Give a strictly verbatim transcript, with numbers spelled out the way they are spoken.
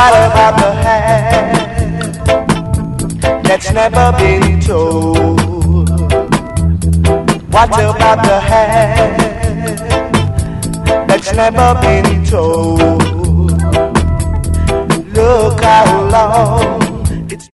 What about the hand that's never been told? What about the hand that's never been told? Look how long